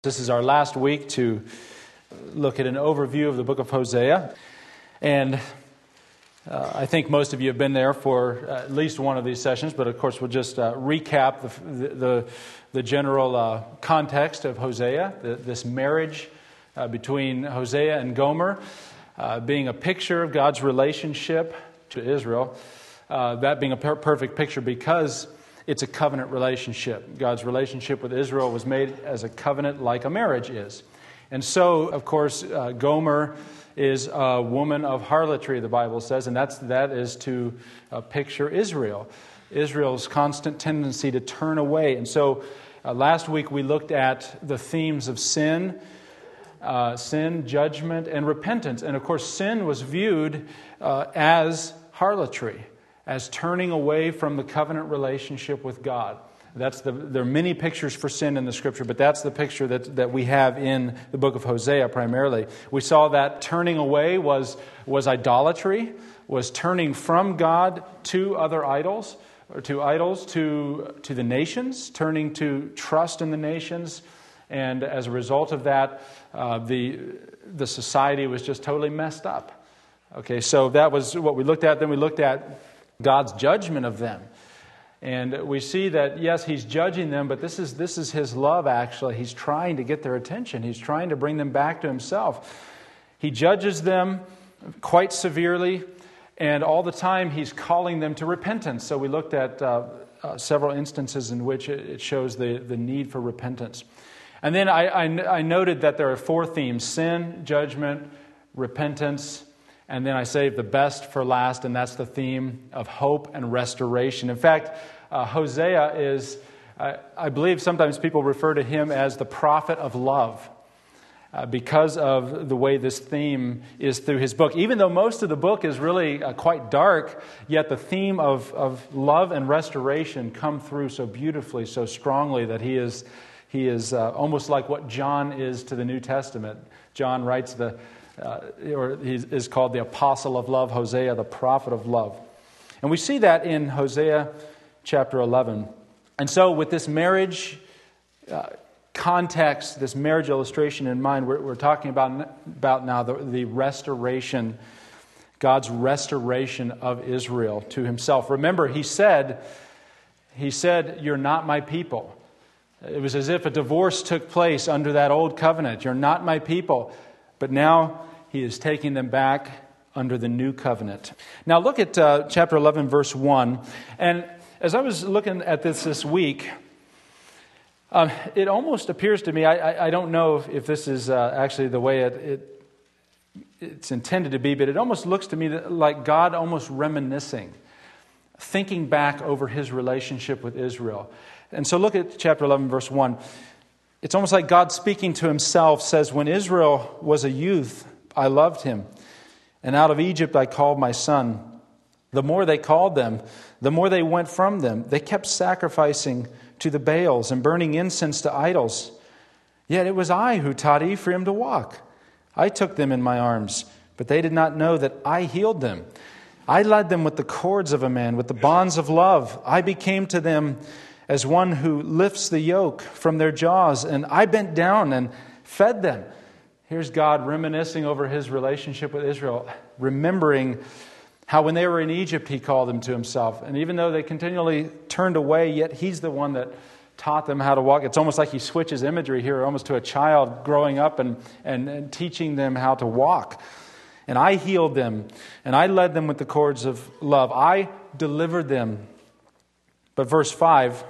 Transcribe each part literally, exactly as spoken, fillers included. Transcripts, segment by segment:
This is our last week to look at an overview of the book of Hosea. And uh, I think most of you have been there for at least one of these sessions, but of course we'll just uh, recap the, the, the general uh, context of Hosea, the, this marriage uh, between Hosea and Gomer, uh, being a picture of God's relationship to Israel, uh, that being a per- perfect picture because it's a covenant relationship. God's relationship with Israel was made as a covenant like a marriage is. And so, of course, uh, Gomer is a woman of harlotry, the Bible says, and that's, that is to uh, picture Israel. Israel's constant tendency to turn away. And so uh, last week we looked at the themes of sin, uh, sin, judgment, and repentance. And of course, sin was viewed uh, as harlotry, as turning away from the covenant relationship with God. That's the, there are many pictures for sin in the Scripture, but that's the picture that, that we have in the book of Hosea primarily. We saw that turning away was, was idolatry, was turning from God to other idols, or to idols, to, to the nations, turning to trust in the nations. And as a result of that, uh, the, the society was just totally messed up. Okay, so that was what we looked at. Then we looked at God's judgment of them. And we see that, yes, He's judging them, but this is this is His love, actually. He's trying to get their attention. He's trying to bring them back to Himself. He judges them quite severely, and all the time He's calling them to repentance. So we looked at uh, uh, several instances in which it shows the, the need for repentance. And then I, I, I noted that there are four themes: sin, judgment, repentance, and then I saved the best for last, and that's the theme of hope and restoration. In fact, uh, Hosea is, uh, I believe sometimes people refer to him as the prophet of love uh, because of the way this theme is through his book. Even though most of the book is really uh, quite dark, yet the theme of, of love and restoration come through so beautifully, so strongly that he is, he is uh, almost like what John is to the New Testament. John writes the Uh, or he is called the apostle of love, Hosea, the prophet of love. And we see that in Hosea chapter eleven. And so with this marriage uh, context, this marriage illustration in mind, we're, we're talking about, about now the, the restoration, God's restoration of Israel to Himself. Remember, He said, He said, "You're not my people." It was as if a divorce took place under that old covenant. You're not my people. But now He is taking them back under the new covenant. Now look at uh, chapter eleven, verse one. And as I was looking at this this week, um, it almost appears to me, I, I, I don't know if, if this is uh, actually the way it, it it's intended to be, but it almost looks to me that, like God almost reminiscing, thinking back over His relationship with Israel. And so look at chapter eleven, verse one. It's almost like God speaking to Himself says, "When Israel was a youth, I loved him, and out of Egypt I called my son. The more they called them, the more they went from them. They kept sacrificing to the Baals and burning incense to idols. Yet it was I who taught Ephraim to walk. I took them in my arms, but they did not know that I healed them. I led them with the cords of a man, with the bonds of love. I became to them as one who lifts the yoke from their jaws, and I bent down and fed them." Here's God reminiscing over His relationship with Israel, remembering how when they were in Egypt, He called them to Himself. And even though they continually turned away, yet He's the one that taught them how to walk. It's almost like He switches imagery here, almost to a child growing up and, and, and teaching them how to walk. "And I healed them, and I led them with the cords of love. I delivered them." But verse five,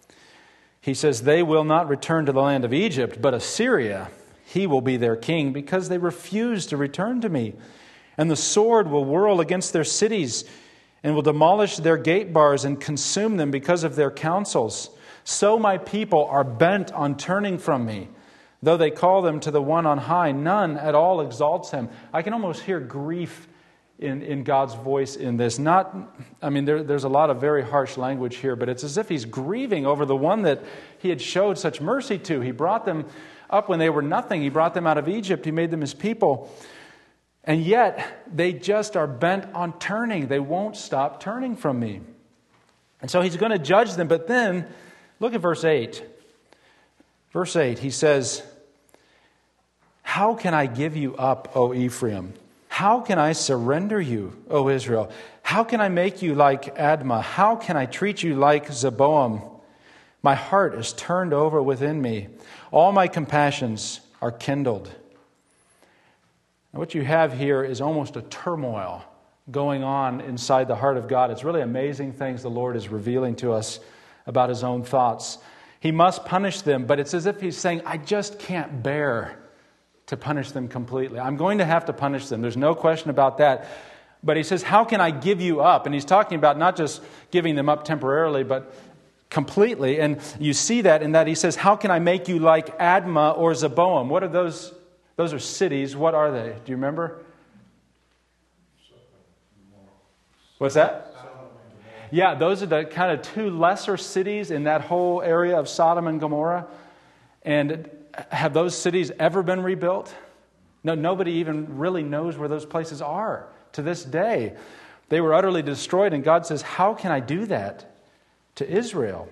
He says, "They will not return to the land of Egypt, but Assyria, he will be their king, because they refuse to return to me. And the sword will whirl against their cities, and will demolish their gate bars and consume them because of their counsels. So my people are bent on turning from me. Though they call them to the one on high, none at all exalts Him." I can almost hear grief in, in God's voice in this. Not, I mean, there, there's a lot of very harsh language here, but it's as if He's grieving over the one that He had showed such mercy to. He brought them up when they were nothing. He brought them out of Egypt. He made them His people. And yet, they just are bent on turning. They won't stop turning from me. And so He's going to judge them. But then, look at verse eight. Verse eight, He says, How can I give you up, O Ephraim? How can I surrender you, O Israel? How can I make you like Admah? How can I treat you like Zeboam? My heart is turned over within me. All my compassions are kindled. Now, what you have here is almost a turmoil going on inside the heart of God. It's really amazing things the Lord is revealing to us about His own thoughts. He must punish them, but it's as if He's saying, I just can't bear to punish them completely. I'm going to have to punish them. There's no question about that. But He says, how can I give you up? And He's talking about not just giving them up temporarily, but completely. And you see that in that He says, how can I make you like Admah or Zeboam? What are those? Those are cities. What are they? Do you remember? What's that? Yeah, those are the kind of two lesser cities in that whole area of Sodom and Gomorrah. And have those cities ever been rebuilt? No, nobody even really knows where those places are to this day. They were utterly destroyed, and God says, how can I do that to Israel?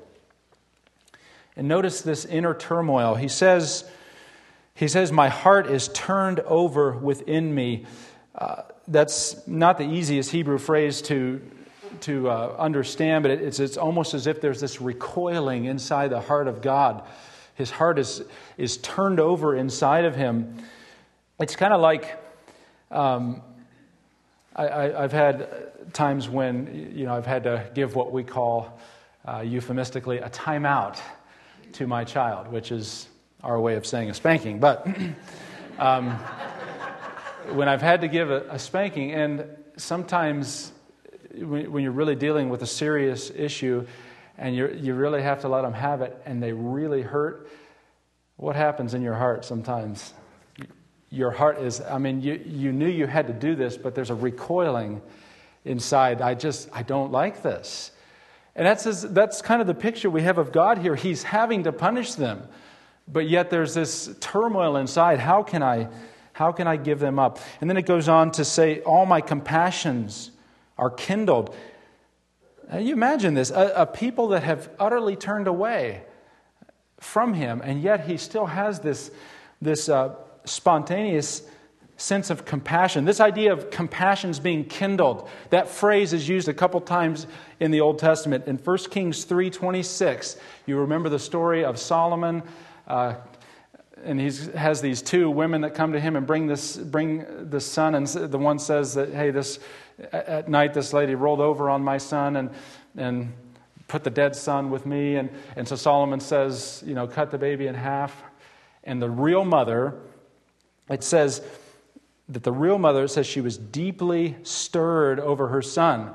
And notice this inner turmoil. He says, he says, my heart is turned over within me. Uh, that's not the easiest Hebrew phrase to to uh, understand, but it's it's almost as if there's this recoiling inside the heart of God. His heart is is turned over inside of Him. It's kind of like um, I, I, I've had times when you know I've had to give what we call uh, euphemistically a timeout to my child, which is our way of saying a spanking. But um, when I've had to give a, a spanking, and sometimes when, when you're really dealing with a serious issue and you you really have to let them have it and they really hurt, what happens in your heart sometimes? Your heart is, I mean, you, you knew you had to do this, but there's a recoiling inside. I just, I don't like this. And that's his, that's kind of the picture we have of God here. He's having to punish them, but yet there's this turmoil inside. How can I, how can I give them up? And then it goes on to say, all my compassions are kindled. Now you imagine this, a, a people that have utterly turned away from Him, and yet He still has this, this uh, spontaneous sense of compassion. This idea of compassions being kindled, that phrase is used a couple times in the Old Testament. In First Kings three twenty-six, you remember the story of Solomon, uh, and he has these two women that come to him and bring this bring the son, and the one says that, hey, this at night this lady rolled over on my son and and put the dead son with me, and and so Solomon says, you know, cut the baby in half, and the real mother, it says that the real mother says she was deeply stirred over her son.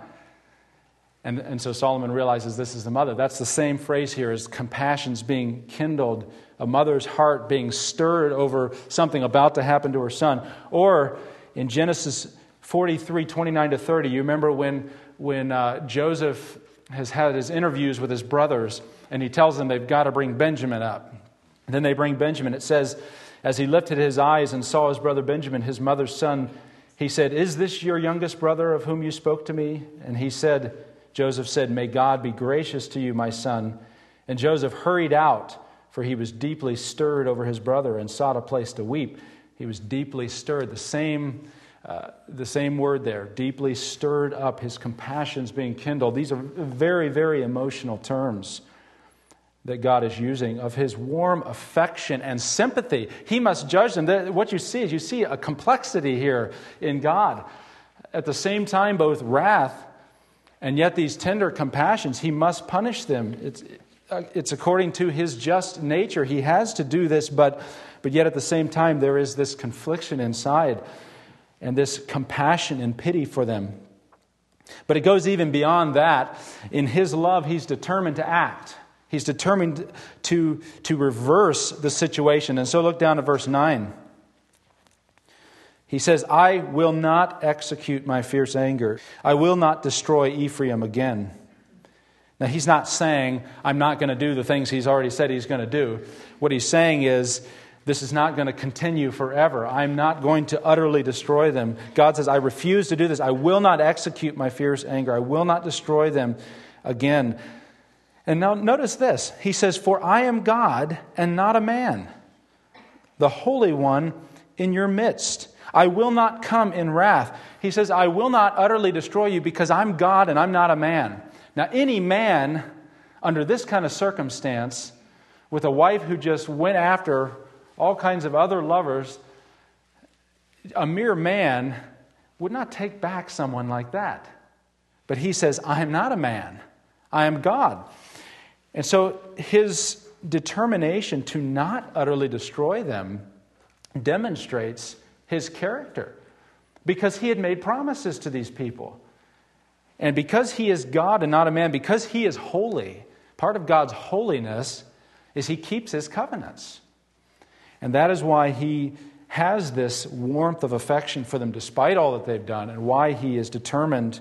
And, and so Solomon realizes this is the mother. That's the same phrase here as compassion's being kindled, a mother's heart being stirred over something about to happen to her son. Or in Genesis forty-three, twenty-nine to thirty, you remember when, when uh, Joseph has had his interviews with his brothers, and he tells them they've got to bring Benjamin up. And then they bring Benjamin. It says, as he lifted his eyes and saw his brother Benjamin, his mother's son, he said, is this your youngest brother of whom you spoke to me? And he said, Joseph said, may God be gracious to you, my son. And Joseph hurried out, for he was deeply stirred over his brother and sought a place to weep. He was deeply stirred. The same, uh, the same word there, deeply stirred up, his compassions being kindled. These are very, very emotional terms that God is using of His warm affection and sympathy. He must judge them. What you see is you see a complexity here in God. At the same time, both wrath and yet these tender compassions, He must punish them. It's, it's according to His just nature. He has to do this, but, but yet at the same time, there is this confliction inside and this compassion and pity for them. But it goes even beyond that. In His love, He's determined to act. He's determined to, to reverse the situation. And so look down at verse nine. He says, I will not execute my fierce anger. I will not destroy Ephraim again. Now, He's not saying, I'm not going to do the things He's already said He's going to do. What He's saying is, this is not going to continue forever. I'm not going to utterly destroy them. God says, I refuse to do this. I will not execute my fierce anger. I will not destroy them again. And now notice this. He says, for I am God and not a man, the Holy One in your midst. I will not come in wrath. He says, I will not utterly destroy you because I'm God and I'm not a man. Now, any man under this kind of circumstance, with a wife who just went after all kinds of other lovers, a mere man would not take back someone like that. But he says, I am not a man. I am God. And so his determination to not utterly destroy them demonstrates his character, because he had made promises to these people. And because he is God and not a man, because he is holy, part of God's holiness is he keeps his covenants. And that is why he has this warmth of affection for them despite all that they've done, and why he is determined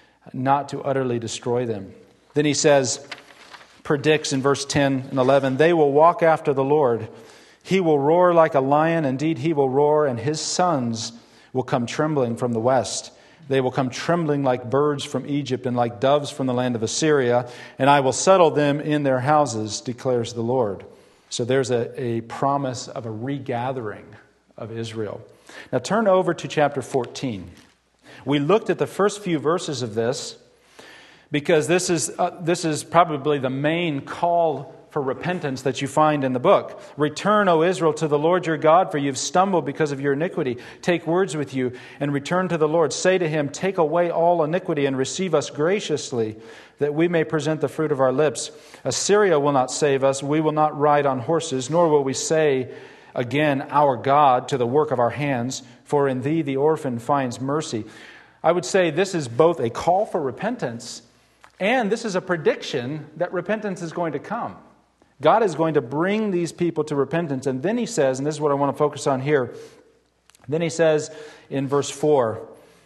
not to utterly destroy them. Then he says, predicts in verse ten and eleven, they will walk after the Lord. He will roar like a lion. Indeed, he will roar, and his sons will come trembling from the west. They will come trembling like birds from Egypt and like doves from the land of Assyria, and I will settle them in their houses, declares the Lord. So there's a, a promise of a regathering of Israel. Now turn over to chapter fourteen. We looked at the first few verses of this because this is uh, this is probably the main call for repentance that you find in the book. Return, O Israel, to the Lord your God, for you've stumbled because of your iniquity. Take words with you and return to the Lord. Say to him, take away all iniquity and receive us graciously, that we may present the fruit of our lips. Assyria will not save us. We will not ride on horses, nor will we say again, our God, to the work of our hands, for in thee the orphan finds mercy. I would say this is both a call for repentance, and this is a prediction that repentance is going to come. God is going to bring these people to repentance. And then he says, and this is what I want to focus on here, then he says in verse four,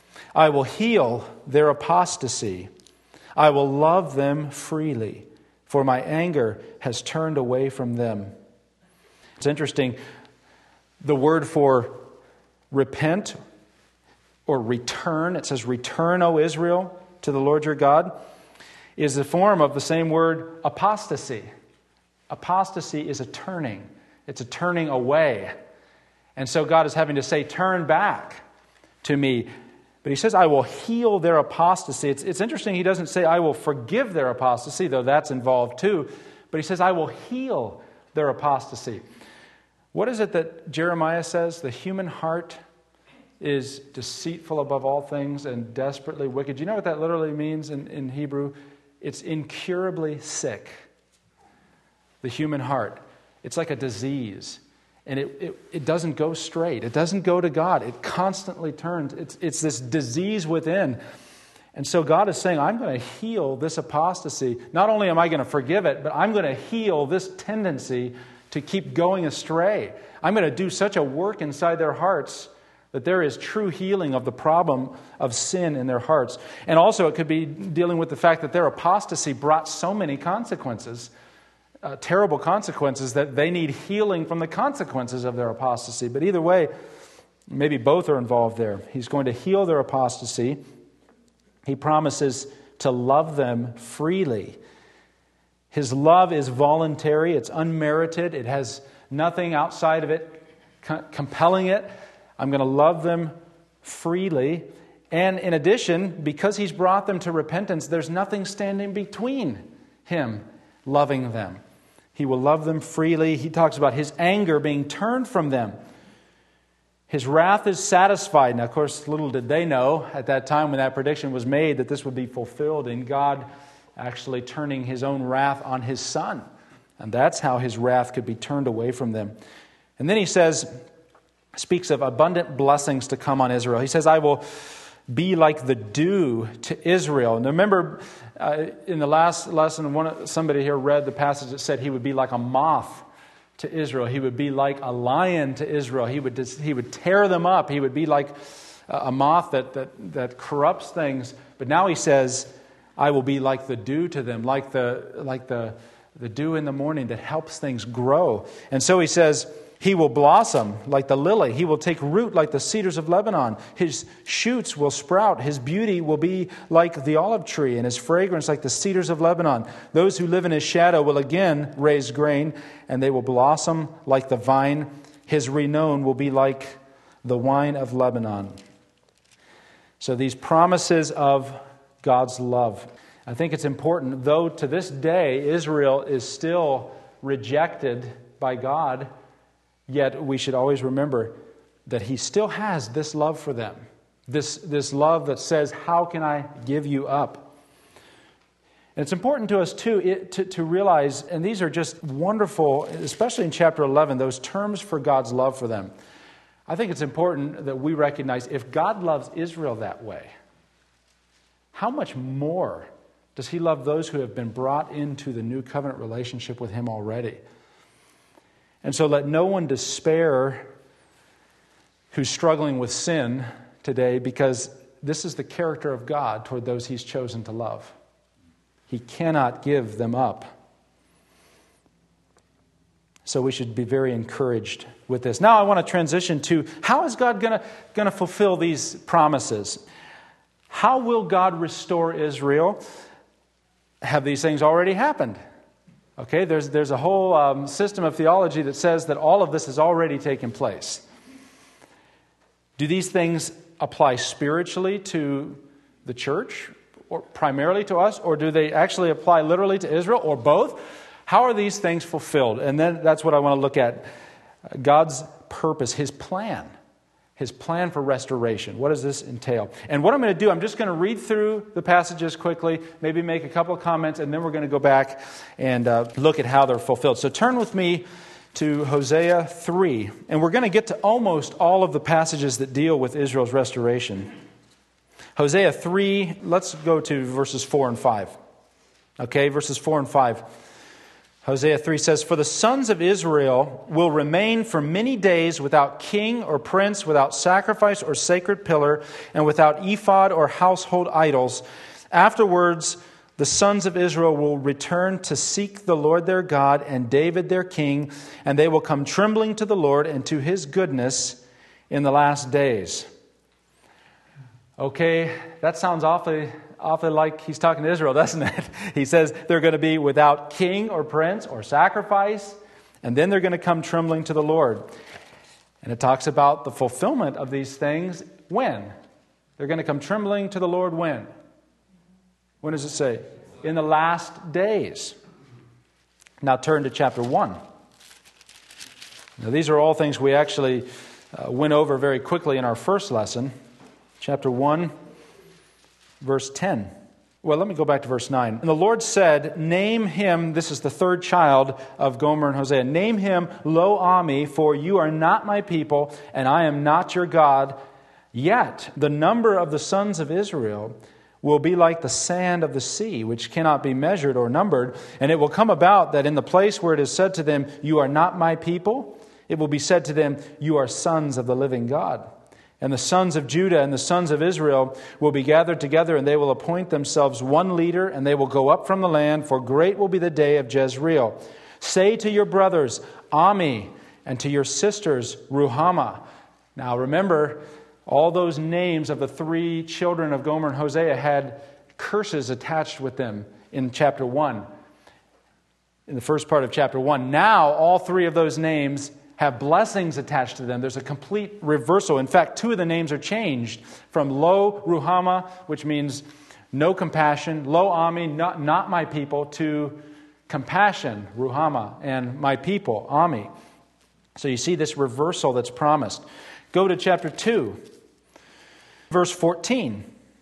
I will heal their apostasy. I will love them freely, for my anger has turned away from them. It's interesting. The word for repent or return, it says, return, O Israel, to the Lord your God, is the form of the same word apostasy. Apostasy is a turning. It's a turning away. And so God is having to say, turn back to me. But he says, I will heal their apostasy. It's, it's interesting, he doesn't say, I will forgive their apostasy, though that's involved too. But he says, I will heal their apostasy. What is it that Jeremiah says? The human heart is deceitful above all things and desperately wicked. Do you know what that literally means in, in Hebrew? It's incurably sick. The human heart. It's like a disease. And it, it, it doesn't go straight. It doesn't go to God. It constantly turns. It's, it's this disease within. And so God is saying, I'm going to heal this apostasy. Not only am I going to forgive it, but I'm going to heal this tendency to keep going astray. I'm going to do such a work inside their hearts that there is true healing of the problem of sin in their hearts. And also it could be dealing with the fact that their apostasy brought so many consequences. Uh, terrible consequences, that they need healing from the consequences of their apostasy. But either way, maybe both are involved there. He's going to heal their apostasy. He promises to love them freely. His love is voluntary. It's unmerited. It has nothing outside of it co- compelling it. I'm going to love them freely. And in addition, because he's brought them to repentance, there's nothing standing between him loving them. He will love them freely. He talks about his anger being turned from them. His wrath is satisfied. Now, of course, little did they know at that time when that prediction was made that this would be fulfilled in God actually turning his own wrath on his Son. And that's how his wrath could be turned away from them. And then he says, speaks of abundant blessings to come on Israel. He says, I will be like the dew to Israel. And remember, uh, in the last lesson, one somebody here read the passage that said he would be like a moth to Israel. He would be like a lion to Israel. He would dis- he would tear them up. He would be like a moth that, that that corrupts things. But now he says, I will be like the dew to them, like the like the the dew in the morning that helps things grow. And so he says, he will blossom like the lily. He will take root like the cedars of Lebanon. His shoots will sprout. His beauty will be like the olive tree, and his fragrance like the cedars of Lebanon. Those who live in his shadow will again raise grain, and they will blossom like the vine. His renown will be like the wine of Lebanon. So these promises of God's love. I think it's important, though to this day Israel is still rejected by God, yet we should always remember that He still has this love for them. This, this love that says, how can I give you up? And it's important to us too it, to, to realize, and these are just wonderful, especially in chapter eleven, those terms for God's love for them. I think it's important that we recognize if God loves Israel that way, how much more does He love those who have been brought into the new covenant relationship with Him already? And so let no one despair who's struggling with sin today, because this is the character of God toward those He's chosen to love. He cannot give them up. So we should be very encouraged with this. Now I want to transition to how is God going to going to fulfill these promises? How will God restore Israel? Have these things already happened? Okay, there's there's a whole um, system of theology that says that all of this has already taken place. Do these things apply spiritually to the church, or primarily to us, or do they actually apply literally to Israel, or both? How are these things fulfilled? And then that's what I want to look at. God's purpose, His plan. His plan for restoration. What does this entail? And what I'm going to do, I'm just going to read through the passages quickly, maybe make a couple of comments, and then we're going to go back and uh, look at how they're fulfilled. So turn with me to Hosea three. And we're going to get to almost all of the passages that deal with Israel's restoration. Hosea three, let's go to verses four and five. Okay, verses four and five. Hosea three says, "For the sons of Israel will remain for many days without king or prince, without sacrifice or sacred pillar, and without ephod or household idols. Afterwards, the sons of Israel will return to seek the Lord their God and David their king, and they will come trembling to the Lord and to His goodness in the last days." Okay, that sounds awfully... Often like he's talking to Israel, doesn't it? He says they're going to be without king or prince or sacrifice, and then they're going to come trembling to the Lord. And it talks about the fulfillment of these things when? They're going to come trembling to the Lord when? When does it say? In the last days. Now turn to chapter one. Now these are all things we actually uh, went over very quickly in our first lesson. Chapter one. Verse ten. Well, let me go back to verse nine. "And the Lord said, name him," this is the third child of Gomer and Hosea, "name him Lo-Ami, for you are not my people, and I am not your God. Yet the number of the sons of Israel will be like the sand of the sea, which cannot be measured or numbered. And it will come about that in the place where it is said to them, you are not my people, it will be said to them, you are sons of the living God. And the sons of Judah and the sons of Israel will be gathered together, and they will appoint themselves one leader, and they will go up from the land, for great will be the day of Jezreel. Say to your brothers, Ami, and to your sisters, Ruhamah." Now remember, all those names of the three children of Gomer and Hosea had curses attached with them in chapter one. In the first part of chapter one. Now all three of those names have blessings attached to them. There's a complete reversal. In fact, two of the names are changed from Lo Ruhamah, which means no compassion, Lo Ami, not, not my people, to compassion, Ruhamah, and my people, Ami. So you see this reversal that's promised. Go to chapter two, verse fourteen.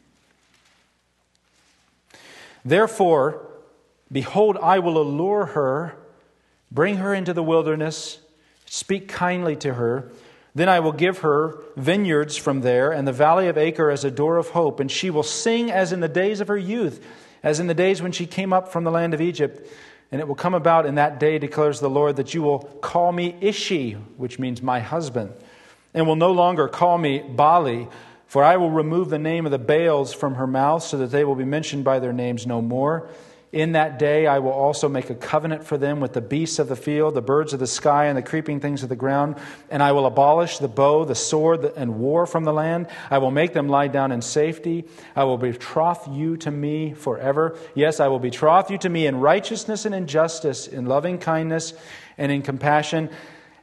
"Therefore, behold, I will allure her, bring her into the wilderness, speak kindly to her. Then I will give her vineyards from there, and the valley of Achor as a door of hope. And she will sing as in the days of her youth, as in the days when she came up from the land of Egypt. And it will come about in that day, declares the Lord, that you will call me Ishi," which means my husband, "and will no longer call me Bali, for I will remove the name of the Baals from her mouth, so that they will be mentioned by their names no more. In that day I will also make a covenant for them with the beasts of the field, the birds of the sky, and the creeping things of the ground. And I will abolish the bow, the sword, and war from the land. I will make them lie down in safety. I will betroth you to me forever. Yes, I will betroth you to me in righteousness and in justice, in loving kindness and in compassion.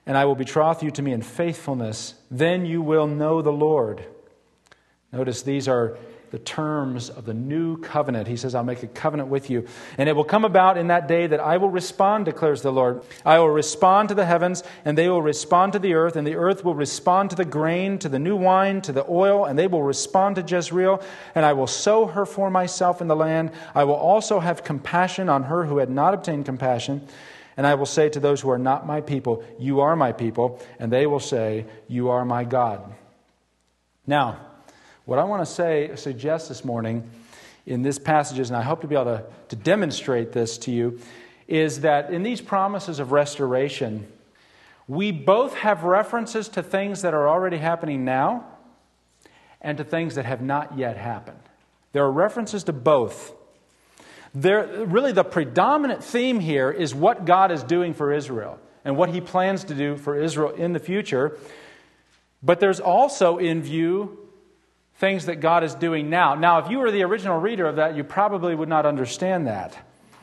and I will betroth you to me in faithfulness. Then you will know the Lord. Notice these are the terms of the new covenant. He says, I'll make a covenant with you. And it will come about in that day that I will respond, declares the Lord. I will respond to the heavens, and they will respond to the earth, and the earth will respond to the grain, to the new wine, to the oil, and they will respond to Jezreel. And I will sow her for myself in the land. I will also have compassion on her who had not obtained compassion. And I will say to those who are not my people, you are my people. And they will say, you are my God. Now, what I want to say, suggest this morning in this passages, and I hope to be able to, to demonstrate this to you, is that in these promises of restoration, we both have references to things that are already happening now and to things that have not yet happened. There are references to both. There, really, the predominant theme here is what God is doing for Israel and what He plans to do for Israel in the future. But there's also in view things that God is doing now. Now, if you were the original reader of that, you probably would not understand that.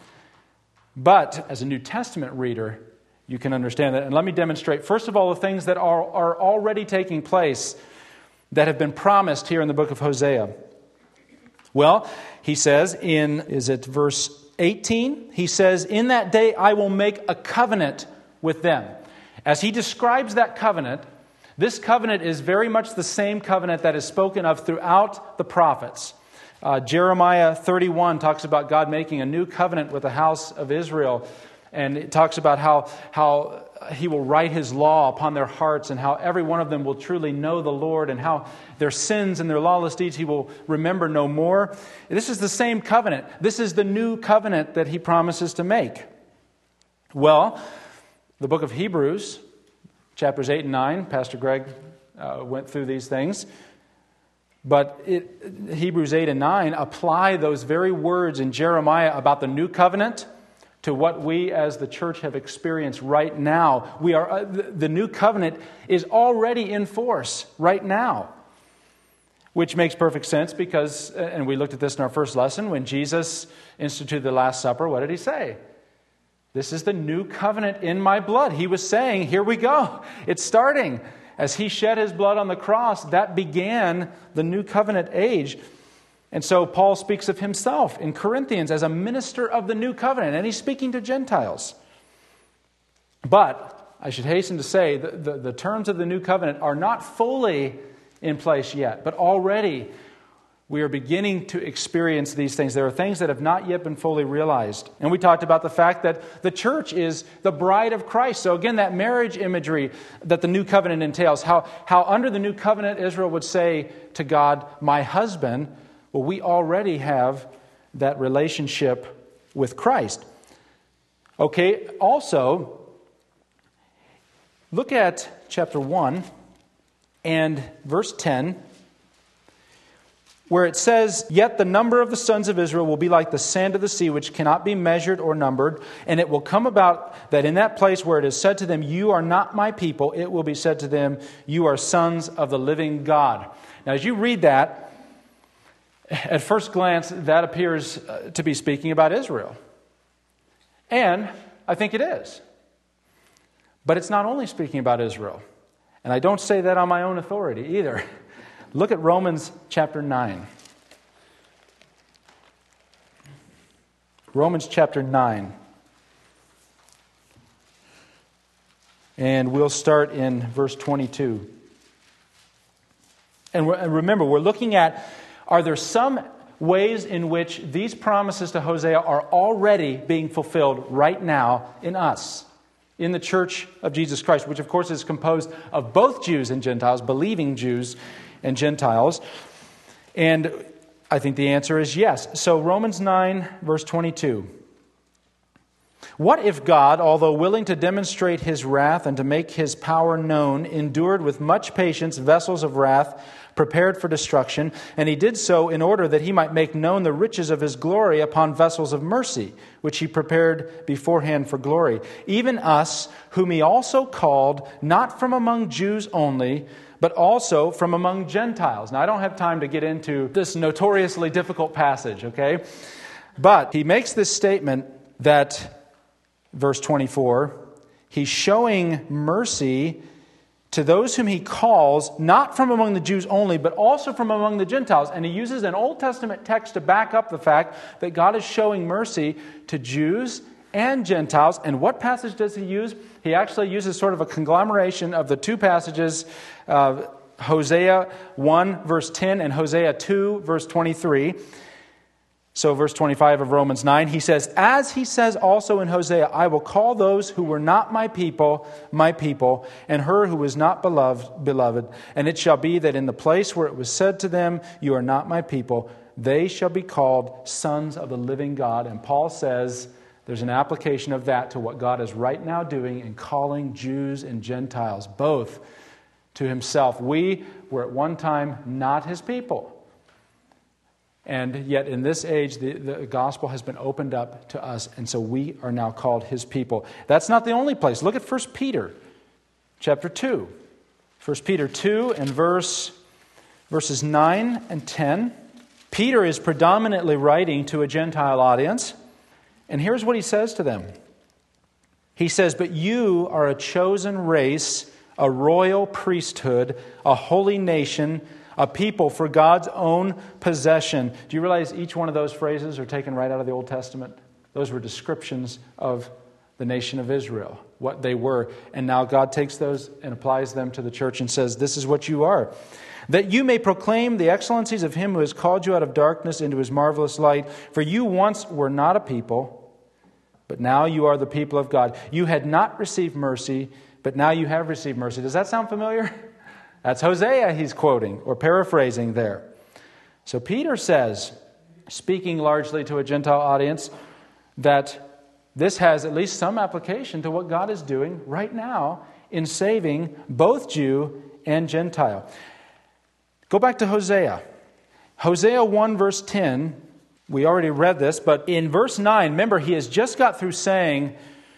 But as a New Testament reader, you can understand that. And let me demonstrate, first of all, the things that are, are already taking place that have been promised here in the book of Hosea. Well, he says in, is it verse eighteen? He says, in that day I will make a covenant with them. As he describes that covenant, this covenant is very much the same covenant that is spoken of throughout the prophets. Uh, Jeremiah thirty-one talks about God making a new covenant with the house of Israel. And it talks about how, how He will write His law upon their hearts and how every one of them will truly know the Lord and how their sins and their lawless deeds He will remember no more. This is the same covenant. This is the new covenant that He promises to make. Well, the book of Hebrews, chapters eight and nine, Pastor Greg uh, went through these things. But it, Hebrews eight and nine apply those very words in Jeremiah about the new covenant to what we as the church have experienced right now. We are uh, the, the new covenant is already in force right now, which makes perfect sense because, and we looked at this in our first lesson, when Jesus instituted the Last Supper, what did He say? This is the new covenant in my blood. He was saying, here we go. It's starting. As He shed His blood on the cross, that began the new covenant age. And so Paul speaks of himself in Corinthians as a minister of the new covenant, and he's speaking to Gentiles. But I should hasten to say that the, the terms of the new covenant are not fully in place yet, but already we are beginning to experience these things. There are things that have not yet been fully realized. And we talked about the fact that the church is the bride of Christ. So again, that marriage imagery that the new covenant entails, how, how under the new covenant Israel would say to God, my husband. Well, we already have that relationship with Christ. Okay, also, look at chapter one and verse ten, where it says, yet the number of the sons of Israel will be like the sand of the sea, which cannot be measured or numbered. And it will come about that in that place where it is said to them, you are not my people, it will be said to them, you are sons of the living God. Now, as you read that, at first glance, that appears to be speaking about Israel. And I think it is. But it's not only speaking about Israel. And I don't say that on my own authority either. Look at Romans chapter nine. Romans chapter nine. And we'll start in verse twenty-two. And remember, we're looking at, are there some ways in which these promises to Hosea are already being fulfilled right now in us, in the church of Jesus Christ, which of course is composed of both Jews and Gentiles, believing Jews and Gentiles? And I think the answer is yes. So Romans nine, verse twenty-two. What if God, although willing to demonstrate His wrath and to make His power known, endured with much patience vessels of wrath prepared for destruction, and He did so in order that He might make known the riches of His glory upon vessels of mercy, which He prepared beforehand for glory, even us, whom He also called, not from among Jews only, but also from among Gentiles. Now, I don't have time to get into this notoriously difficult passage, okay? But he makes this statement that, verse twenty-four, He's showing mercy to those whom he calls, not from among the Jews only, but also from among the Gentiles. And he uses an Old Testament text to back up the fact that God is showing mercy to Jews and Gentiles. And what passage does he use? He actually uses sort of a conglomeration of the two passages, uh, Hosea one, verse ten, and Hosea two, verse twenty-three. So verse twenty-five of Romans nine, he says, as he says also in Hosea, I will call those who were not my people, my people, and her who was not beloved, beloved. And it shall be that in the place where it was said to them, you are not my people, they shall be called sons of the living God. And Paul says there's an application of that to what God is right now doing in calling Jews and Gentiles, both to himself. We were at one time not his people. And yet in this age, the, the gospel has been opened up to us, and so we are now called his people. That's not the only place. Look at First Peter chapter two. First Peter two and verse, verses nine and ten. Peter is predominantly writing to a Gentile audience, and here's what he says to them. He says, but you are a chosen race, a royal priesthood, a holy nation, a people for God's own possession. Do you realize each one of those phrases are taken right out of the Old Testament? Those were descriptions of the nation of Israel, what they were. And now God takes those and applies them to the church and says, this is what you are. That you may proclaim the excellencies of him who has called you out of darkness into his marvelous light. For you once were not a people, but now you are the people of God. You had not received mercy, but now you have received mercy. Does that sound familiar? That's Hosea he's quoting or paraphrasing there. So Peter says, speaking largely to a Gentile audience, that this has at least some application to what God is doing right now in saving both Jew and Gentile. Go back to Hosea. Hosea one verse ten, we already read this, but in verse nine, remember he has just got through saying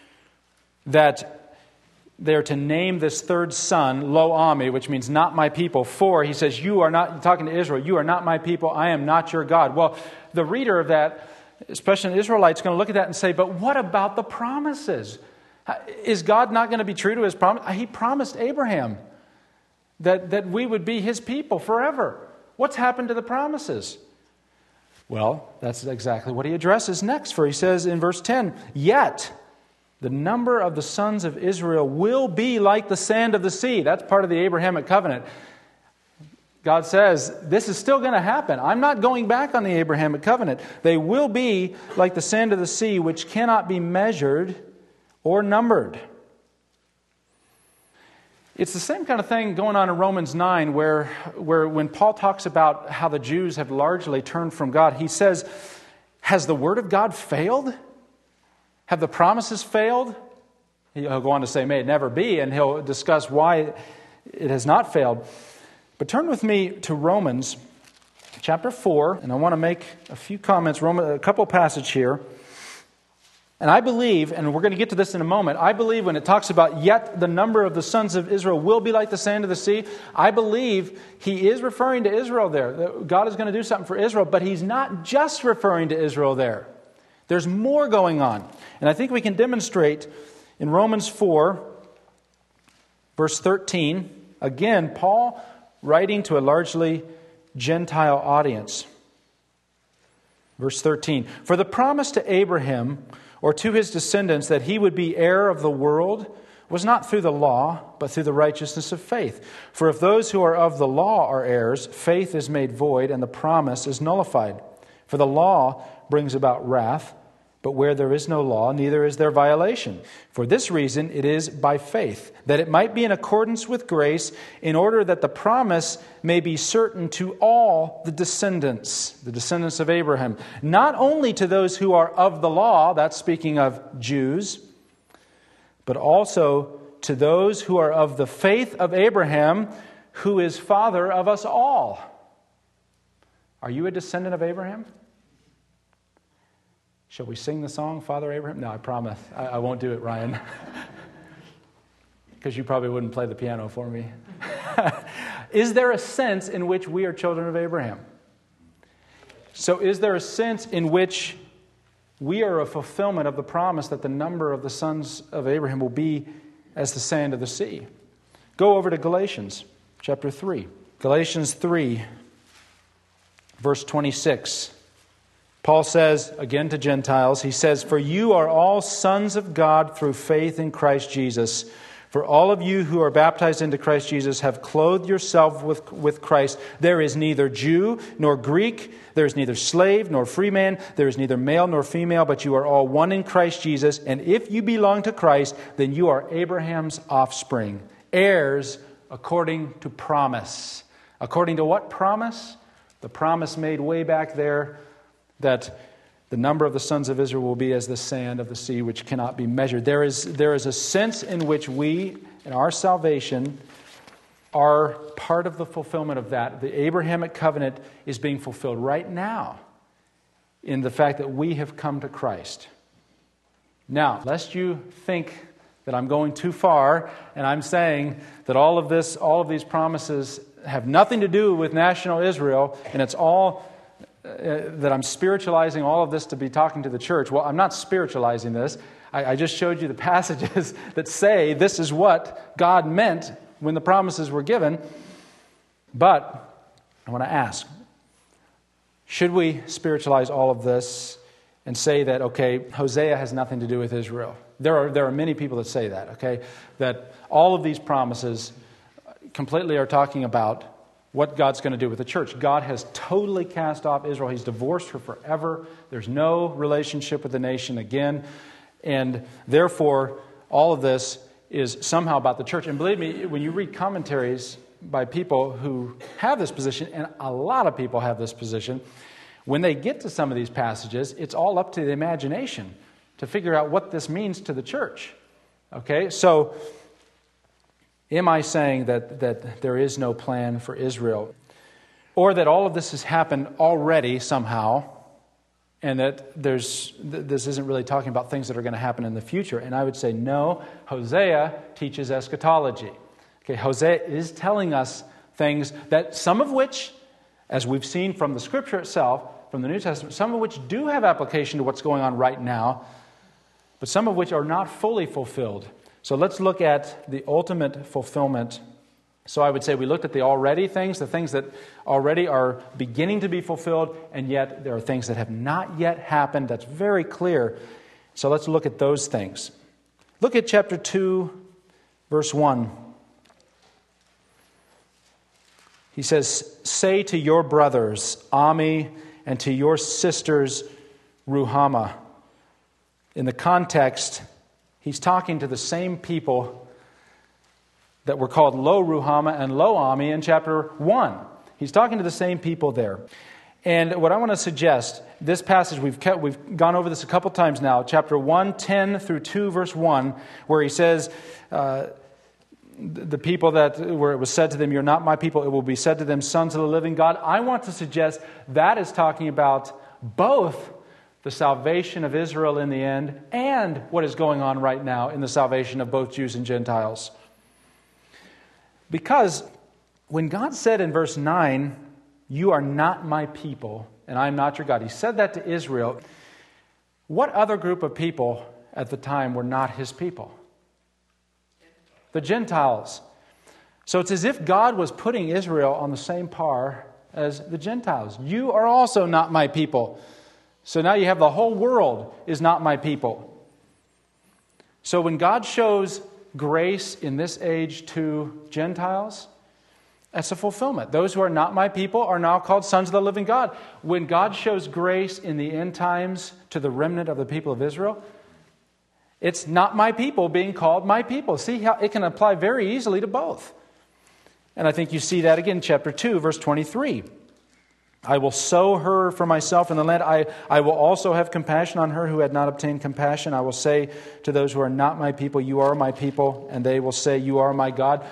that they're to name this third son, Lo Ami, which means not my people. For, he says, you are not, talking to Israel, you are not my people, I am not your God. Well, the reader of that, especially an Israelite, is going to look at that and say, but what about the promises? Is God not going to be true to his promise? He promised Abraham that, that we would be his people forever. What's happened to the promises? Well, that's exactly what he addresses next. For he says in verse ten, yet the number of the sons of Israel will be like the sand of the sea. That's part of the Abrahamic covenant. God says, this is still going to happen. I'm not going back on the Abrahamic covenant. They will be like the sand of the sea, which cannot be measured or numbered. It's the same kind of thing going on in Romans nine, where, where when Paul talks about how the Jews have largely turned from God, he says, has the word of God failed? Have the promises failed? He'll go on to say, may it never be, and he'll discuss why it has not failed. But turn with me to Romans chapter four, and I want to make a few comments, a couple passages here. And I believe, and we're going to get to this in a moment, I believe when it talks about yet the number of the sons of Israel will be like the sand of the sea, I believe he is referring to Israel there. That God is going to do something for Israel, but he's not just referring to Israel there. There's more going on. And I think we can demonstrate in Romans four, verse thirteen, again, Paul writing to a largely Gentile audience. Verse thirteen, for the promise to Abraham or to his descendants that he would be heir of the world was not through the law, but through the righteousness of faith. For if those who are of the law are heirs, faith is made void and the promise is nullified. For the law brings about wrath, but where there is no law, neither is there violation. For this reason, it is by faith, that it might be in accordance with grace, in order that the promise may be certain to all the descendants, the descendants of Abraham, not only to those who are of the law, that's speaking of Jews, but also to those who are of the faith of Abraham, who is father of us all. Are you a descendant of Abraham? Shall we sing the song, Father Abraham? No, I promise. I, I won't do it, Ryan. Because you probably wouldn't play the piano for me. Is there a sense in which we are children of Abraham? So is there a sense in which we are a fulfillment of the promise that the number of the sons of Abraham will be as the sand of the sea. Go over to Galatians chapter three. Galatians three, verse twenty-six. Paul says, again to Gentiles, he says, "For you are all sons of God through faith in Christ Jesus. For all of you who are baptized into Christ Jesus have clothed yourself with, with Christ. There is neither Jew nor Greek. There is neither slave nor free man. There is neither male nor female, but you are all one in Christ Jesus. And if you belong to Christ, then you are Abraham's offspring, heirs according to promise." According to what promise? The promise made way back there that the number of the sons of Israel will be as the sand of the sea, which cannot be measured. There is, there is a sense in which we, in our salvation, are part of the fulfillment of that. The Abrahamic covenant is being fulfilled right now in the fact that we have come to Christ. Now, lest you think that I'm going too far and I'm saying that all of this, all of these promises have nothing to do with national Israel and it's all Uh, that I'm spiritualizing all of this to be talking to the church. Well, I'm not spiritualizing this. I, I just showed you the passages that say this is what God meant when the promises were given. But I want to ask, should we spiritualize all of this and say that, okay, Hosea has nothing to do with Israel? There are, there are many people that say that, okay? That all of these promises completely are talking about what God's going to do with the church. God has totally cast off Israel. He's divorced her forever. There's no relationship with the nation again. And therefore, all of this is somehow about the church. And believe me, when you read commentaries by people who have this position, and a lot of people have this position, when they get to some of these passages, it's all up to the imagination to figure out what this means to the church. Okay, so am I saying that, that there is no plan for Israel? Or that all of this has happened already somehow, and that there's this isn't really talking about things that are going to happen in the future? And I would say no. Hosea teaches eschatology. Okay, Hosea is telling us things that some of which, as we've seen from the Scripture itself, from the New Testament, some of which do have application to what's going on right now, but some of which are not fully fulfilled. So let's look at the ultimate fulfillment. So I would say we looked at the already things, the things that already are beginning to be fulfilled, and yet there are things that have not yet happened. That's very clear. So let's look at those things. Look at chapter two, verse one. He says, "Say to your brothers, Ami, and to your sisters, Ruhamah." In the context, he's talking to the same people that were called Lo Ruhamah and Lo Ami in chapter one. He's talking to the same people there. And what I want to suggest, this passage, we've kept, we've gone over this a couple times now, chapter one, ten through two, verse one, where he says, uh, the people that, where it was said to them, "You're not my people," it will be said to them, "Sons of the living God." I want to suggest that is talking about both the salvation of Israel in the end and what is going on right now in the salvation of both Jews and Gentiles. Because when God said in verse nine, "You are not my people, and I am not your God," he said that to Israel. What other group of people at the time were not his people? The Gentiles. So it's as if God was putting Israel on the same par as the Gentiles. You are also not my people. So now you have the whole world is not my people. So when God shows grace in this age to Gentiles, that's a fulfillment. Those who are not my people are now called sons of the living God. When God shows grace in the end times to the remnant of the people of Israel, it's not my people being called my people. See how it can apply very easily to both. And I think you see that again in chapter two, verse twenty-three. "I will sow her for myself in the land. I, I will also have compassion on her who had not obtained compassion. I will say to those who are not my people, 'You are my people,' and they will say, 'You are my God.'"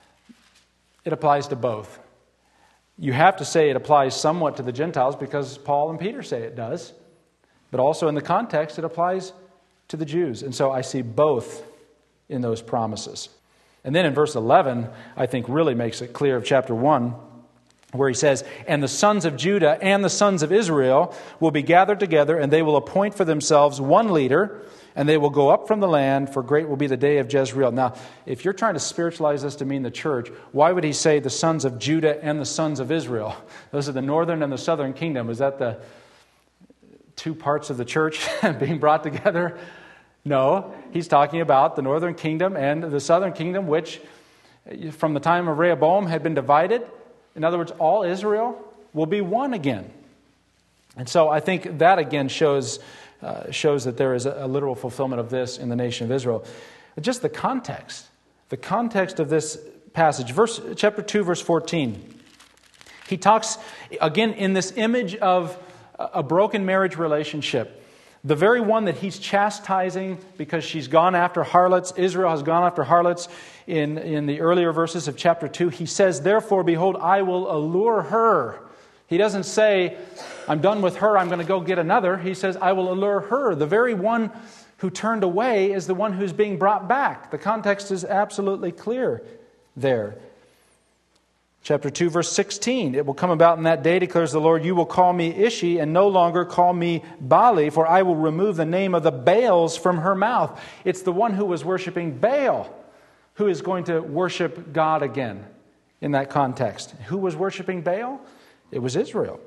It applies to both. You have to say it applies somewhat to the Gentiles because Paul and Peter say it does. But also in the context, it applies to the Jews. And so I see both in those promises. And then in verse eleven, I think really makes it clear of chapter one. where he says, "And the sons of Judah and the sons of Israel will be gathered together, and they will appoint for themselves one leader, and they will go up from the land, for great will be the day of Jezreel." Now, if you're trying to spiritualize this to mean the church, why would he say the sons of Judah and the sons of Israel? Those are the northern and the southern kingdom. Is that the two parts of the church being brought together? No, he's talking about the northern kingdom and the southern kingdom, which from the time of Rehoboam had been divided. In other words, all Israel will be one again. And so I think that again shows uh, shows that there is a, a literal fulfillment of this in the nation of Israel. But just the context, the context of this passage, verse chapter two, verse fourteen. He talks again in this image of a broken marriage relationship. The very one that he's chastising because she's gone after harlots. Israel has gone after harlots in, in the earlier verses of chapter two. He says, "Therefore, behold, I will allure her." He doesn't say, "I'm done with her, I'm going to go get another." He says, "I will allure her." The very one who turned away is the one who's being brought back. The context is absolutely clear there. Chapter two, verse sixteen, "It will come about in that day, declares the Lord, you will call me Ishi and no longer call me Baali, for I will remove the name of the Baals from her mouth." It's the one who was worshiping Baal who is going to worship God again in that context. Who was worshiping Baal? It was Israel.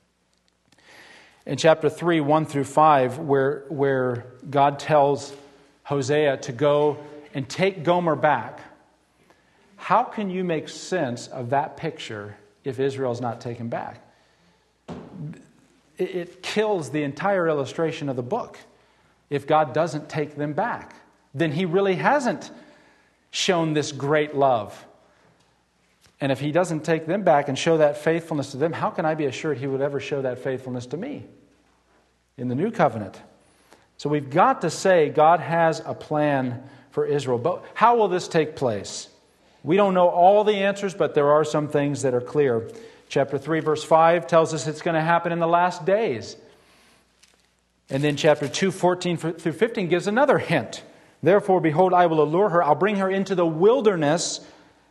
In chapter three, one through five, where, where God tells Hosea to go and take Gomer back, how can you make sense of that picture if Israel's not taken back? It, it kills the entire illustration of the book. If God doesn't take them back, then he really hasn't shown this great love. And if he doesn't take them back and show that faithfulness to them, how can I be assured he would ever show that faithfulness to me in the new covenant? So we've got to say God has a plan for Israel. But how will this take place? We don't know all the answers, but there are some things that are clear. Chapter three, verse five tells us it's going to happen in the last days. And then chapter two, fourteen through fifteen gives another hint. "Therefore, behold, I will allure her. I'll bring her into the wilderness.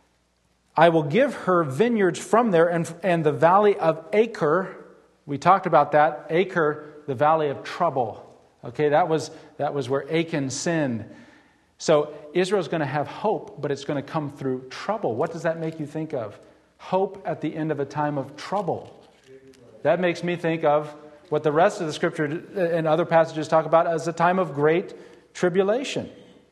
I will give her vineyards from there and, and the valley of Achor." We talked about that. Achor, the valley of trouble. Okay, that was, that was where Achan sinned. So Israel's going to have hope, but it's going to come through trouble. What does that make you think of? Hope at the end of a time of trouble. That makes me think of what the rest of the Scripture and other passages talk about as a time of great tribulation.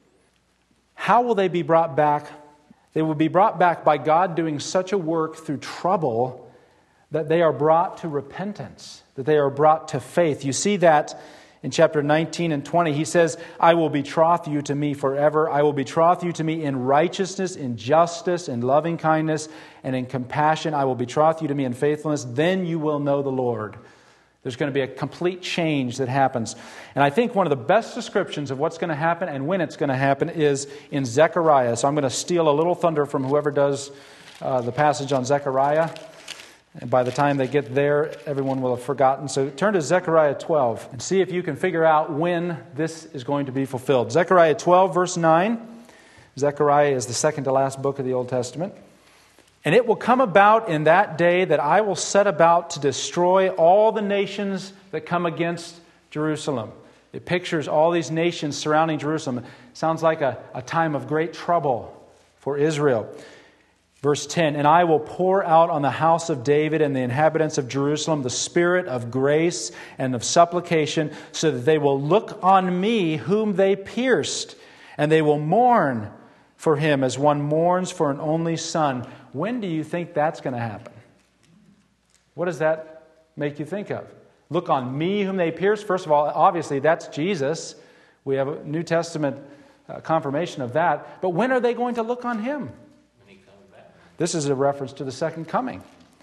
How will they be brought back? They will be brought back by God doing such a work through trouble that they are brought to repentance, that they are brought to faith. You see that in chapter nineteen and twenty. He says, "I will betroth you to me forever. I will betroth you to me in righteousness, in justice, in loving kindness, and in compassion. I will betroth you to me in faithfulness. Then you will know the Lord." There's going to be a complete change that happens. And I think one of the best descriptions of what's going to happen and when it's going to happen is in Zechariah. So I'm going to steal a little thunder from whoever does uh, the passage on Zechariah. And by the time they get there, everyone will have forgotten. So turn to Zechariah twelve and see if you can figure out when this is going to be fulfilled. Zechariah twelve, verse nine. Zechariah is the second to last book of the Old Testament. "And it will come about in that day that I will set about to destroy all the nations that come against Jerusalem." It pictures all these nations surrounding Jerusalem. It sounds like a, a time of great trouble for Israel. Verse ten, "And I will pour out on the house of David and the inhabitants of Jerusalem the spirit of grace and of supplication, so that they will look on me whom they pierced, and they will mourn for him as one mourns for an only son." When do you think that's going to happen? What does that make you think of? Look on me whom they pierced. First of all, obviously that's Jesus. We have a New Testament uh, confirmation of that. But when are they going to look on him? When he comes back. This is a reference to the second coming.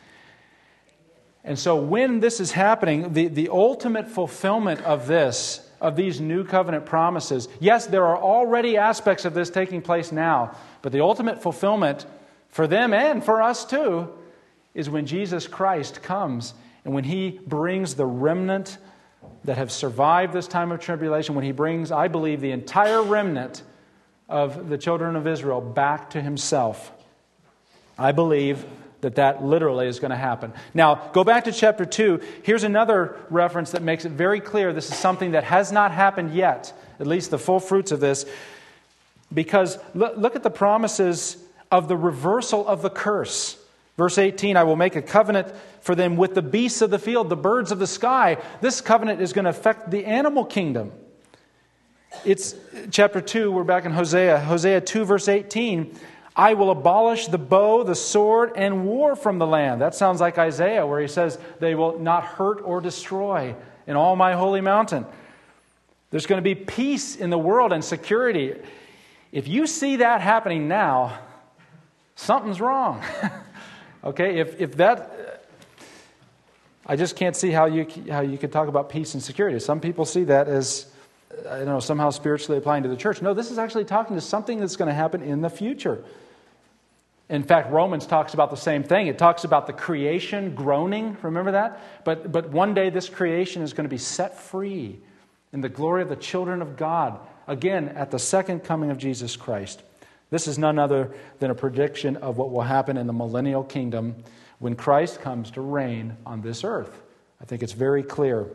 And so when this is happening, the, the ultimate fulfillment of this, of these new covenant promises, yes, there are already aspects of this taking place now, but the ultimate fulfillment for them and for us too is when Jesus Christ comes and when he brings the remnant that have survived this time of tribulation, when he brings, I believe, the entire remnant of the children of Israel back to himself. I believe that that literally is going to happen. Now, go back to chapter two. Here's another reference that makes it very clear this is something that has not happened yet, at least the full fruits of this, because look, look at the promises of the reversal of the curse. Verse eighteen, I will make a covenant for them with the beasts of the field, the birds of the sky. This covenant is going to affect the animal kingdom. It's chapter two, we're back in Hosea. Hosea two, verse eighteen. I will abolish the bow, the sword, and war from the land. That sounds like Isaiah, where he says they will not hurt or destroy in all my holy mountain. There's going to be peace in the world and security. If you see that happening now, something's wrong. Okay, if if that, I just can't see how you how you could talk about peace and security. Some people see that as, I don't know, somehow spiritually applying to the church. No, this is actually talking to something that's going to happen in the future. In fact, Romans talks about the same thing. It talks about the creation groaning. Remember that? But but one day this creation is going to be set free in the glory of the children of God. Again, at the second coming of Jesus Christ. This is none other than a prediction of what will happen in the millennial kingdom when Christ comes to reign on this earth. I think it's very clear. Amen.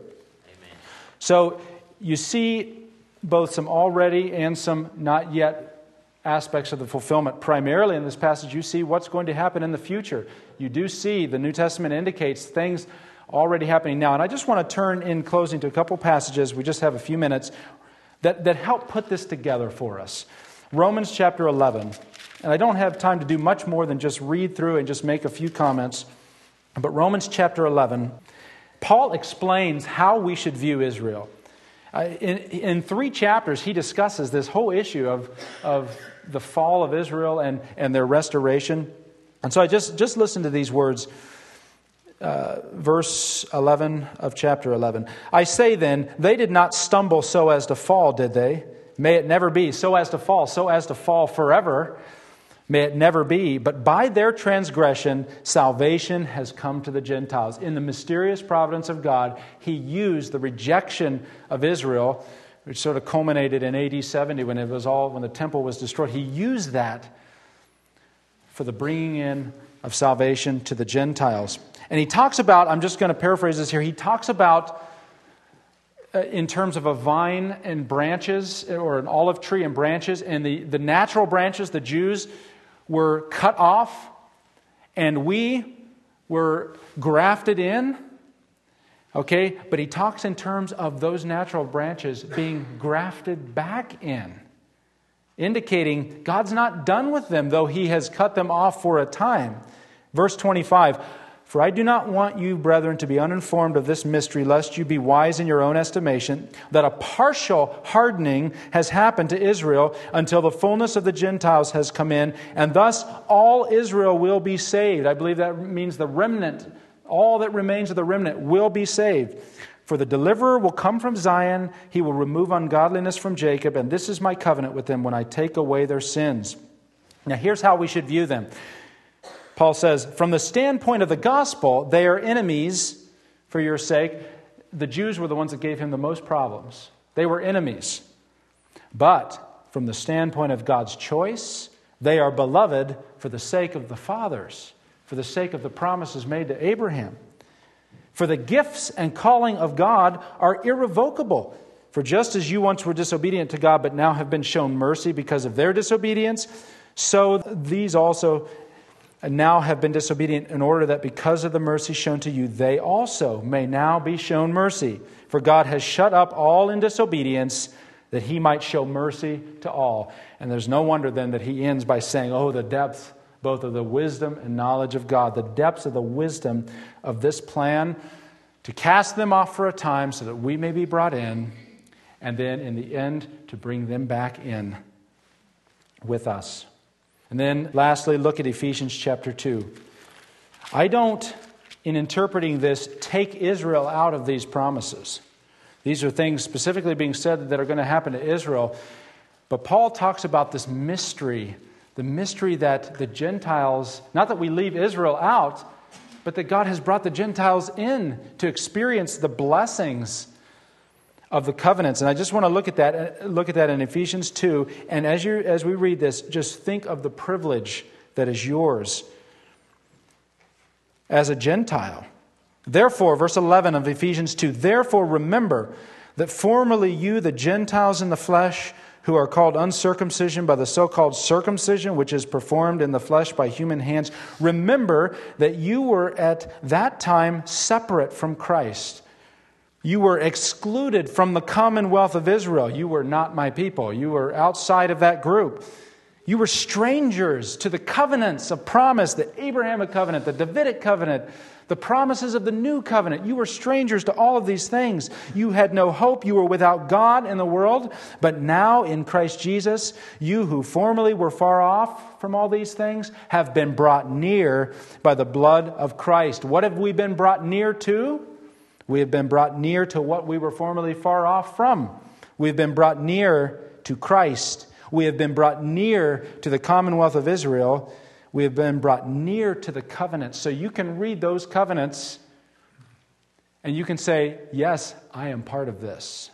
So you see both some already and some not yet aspects of the fulfillment. Primarily in this passage, you see what's going to happen in the future. You do see the New Testament indicates things already happening now. And I just want to turn in closing to a couple passages. We just have a few minutes that, that help put this together for us. Romans chapter eleven. And I don't have time to do much more than just read through and just make a few comments. But Romans chapter eleven, Paul explains how we should view Israel. Uh, in, in three chapters, he discusses this whole issue of, of the fall of Israel and, and their restoration. And so I just, just listen to these words. Uh, verse eleven of chapter eleven. I say then, they did not stumble so as to fall, did they? May it never be. So as to fall, so as to fall forever. May it never be. But by their transgression, salvation has come to the Gentiles. In the mysterious providence of God, He used the rejection of Israel, which sort of culminated in A D seventy when it was all when the temple was destroyed. He used that for the bringing in of salvation to the Gentiles. And he talks about, I'm just going to paraphrase this here, he talks about uh, in terms of a vine and branches, or an olive tree and branches, and the, the natural branches, the Jews, were cut off, and we were grafted in. Okay, but he talks in terms of those natural branches being grafted back in, indicating God's not done with them, though He has cut them off for a time. Verse twenty-five, for I do not want you, brethren, to be uninformed of this mystery, lest you be wise in your own estimation, that a partial hardening has happened to Israel until the fullness of the Gentiles has come in, and thus all Israel will be saved. I believe that means the remnant, all that remains of the remnant will be saved. For the deliverer will come from Zion, He will remove ungodliness from Jacob, and this is my covenant with them when I take away their sins. Now here's how we should view them. Paul says, from the standpoint of the gospel, they are enemies for your sake. The Jews were the ones that gave him the most problems. They were enemies. But from the standpoint of God's choice, they are beloved for the sake of the fathers, for the sake of the promises made to Abraham. For the gifts and calling of God are irrevocable. For just as you once were disobedient to God, but now have been shown mercy because of their disobedience, so these also now have been disobedient, in order that because of the mercy shown to you, they also may now be shown mercy. For God has shut up all in disobedience, that He might show mercy to all. And there's no wonder then that he ends by saying, oh, the depth both of the wisdom and knowledge of God, the depths of the wisdom of this plan to cast them off for a time so that we may be brought in, and then in the end to bring them back in with us. And then lastly, look at Ephesians chapter two. I don't, in interpreting this, take Israel out of these promises. These are things specifically being said that are going to happen to Israel. But Paul talks about this mystery, the mystery that the Gentiles, not that we leave Israel out, but that God has brought the Gentiles in to experience the blessings of the covenants. And I just want to look at that, look at that in Ephesians two. And as you as we read this, just think of the privilege that is yours. as a Gentile. Therefore, verse eleven of Ephesians two, therefore remember that formerly you, the Gentiles in the flesh, who are called uncircumcision by the so-called circumcision, which is performed in the flesh by human hands, remember that you were at that time separate from Christ. You were excluded from the commonwealth of Israel. You were not my people. You were outside of that group. You were strangers to the covenants of promise, the Abrahamic covenant, the Davidic covenant, the promises of the new covenant. You were strangers to all of these things. You had no hope. You were without God in the world. But now in Christ Jesus, you who formerly were far off from all these things have been brought near by the blood of Christ. What have we been brought near to? We have been brought near to what we were formerly far off from. We have been brought near to Christ. We have been brought near to the commonwealth of Israel. We have been brought near to the covenants. So you can read those covenants and you can say, yes, I am part of this.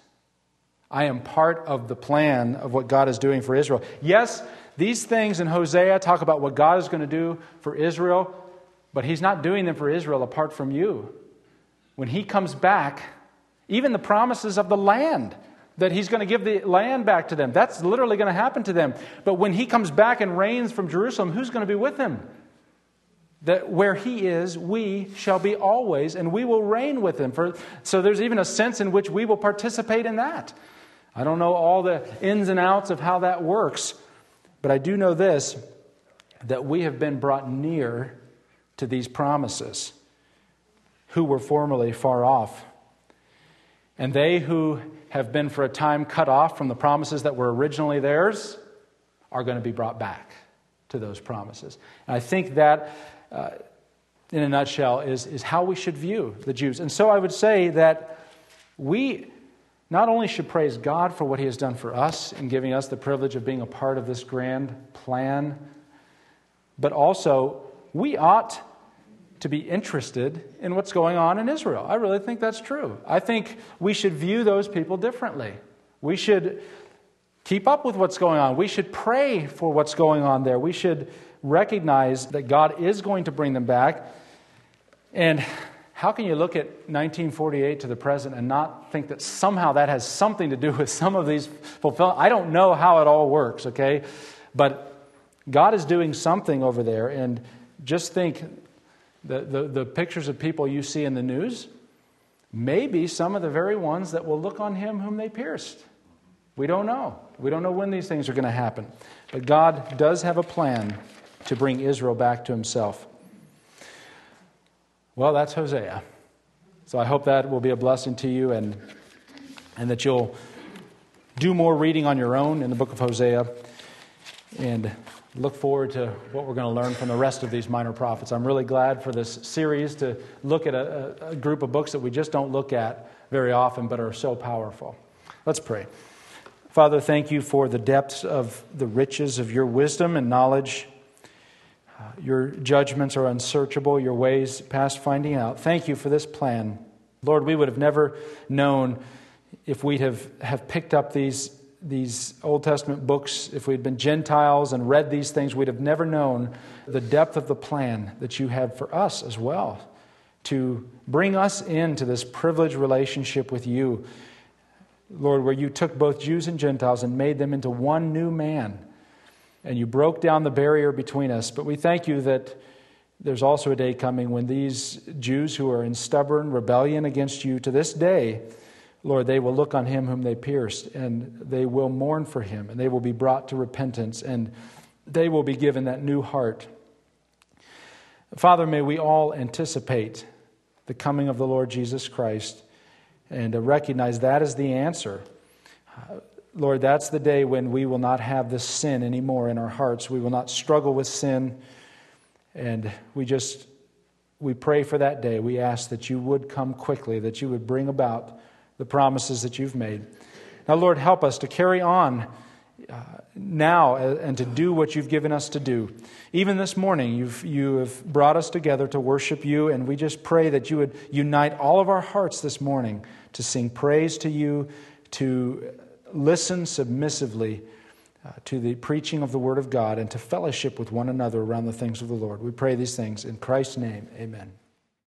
I am part of the plan of what God is doing for Israel. Yes, these things in Hosea talk about what God is going to do for Israel, but He's not doing them for Israel apart from you. When He comes back, even the promises of the land, that He's going to give the land back to them, that's literally going to happen to them. But when He comes back and reigns from Jerusalem, who's going to be with Him? That where He is, we shall be always, and we will reign with Him. For, so there's even a sense in which we will participate in that. I don't know all the ins and outs of how that works, but I do know this, that we have been brought near to these promises, who were formerly far off. And they who have been for a time cut off from the promises that were originally theirs are going to be brought back to those promises. And I think that, uh, in a nutshell, is, is how we should view the Jews. And so I would say that we not only should praise God for what He has done for us in giving us the privilege of being a part of this grand plan, but also we ought to be interested in what's going on in Israel. I really think that's true. I think we should view those people differently. We should keep up with what's going on. We should pray for what's going on there. We should recognize that God is going to bring them back. And how can you look at nineteen forty-eight to the present and not think that somehow that has something to do with some of these fulfillment? I don't know how it all works, okay? But God is doing something over there. And just think, The, the, the pictures of people you see in the news may be some of the very ones that will look on Him whom they pierced. We don't know. We don't know when these things are going to happen. But God does have a plan to bring Israel back to Himself. Well, that's Hosea. So I hope that will be a blessing to you and, and that you'll do more reading on your own in the book of Hosea and look forward to what we're going to learn from the rest of these minor prophets. I'm really glad for this series to look at a, a group of books that we just don't look at very often, but are so powerful. Let's pray. Father, thank You for the depths of the riches of Your wisdom and knowledge. Uh, your judgments are unsearchable, Your ways past finding out. Thank You for this plan. Lord, we would have never known if we'd have, have picked up these These Old Testament books, if we'd been Gentiles and read these things, we'd have never known the depth of the plan that You have for us as well, to bring us into this privileged relationship with You, Lord, where You took both Jews and Gentiles and made them into one new man, and You broke down the barrier between us. But we thank You that there's also a day coming when these Jews who are in stubborn rebellion against You to this day, Lord, they will look on Him whom they pierced, and they will mourn for Him, and they will be brought to repentance, and they will be given that new heart. Father, may we all anticipate the coming of the Lord Jesus Christ and to recognize that is the answer. Uh, Lord, that's the day when we will not have this sin anymore in our hearts. We will not struggle with sin, and we just, we pray for that day. We ask that You would come quickly, that You would bring about the promises that You've made. Now, Lord, help us to carry on uh, now and to do what You've given us to do. Even this morning, you've, you have brought us together to worship You, and we just pray that You would unite all of our hearts this morning to sing praise to You, to listen submissively uh, to the preaching of the Word of God, and to fellowship with one another around the things of the Lord. We pray these things in Christ's name. Amen.